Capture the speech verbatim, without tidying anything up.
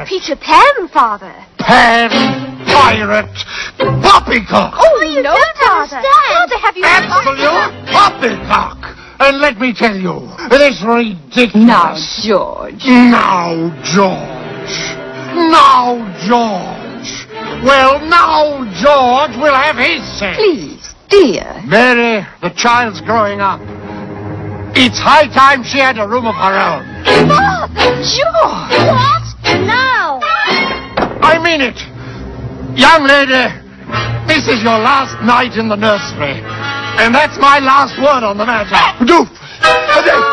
Peter Pan, Father. Pan, pirate, poppycock. Oh, you no, don't Father. understand. Father, have you... Absolute poppycock. And let me tell you, this ridiculous... Now, George. Now, George. Now, George. Well, now George will have his say. Please, dear. Mary, the child's growing up. It's high time she had a room of her own. Father! George! What? No! I mean it. Young lady, this is your last night in the nursery. And that's my last word on the matter. Doof!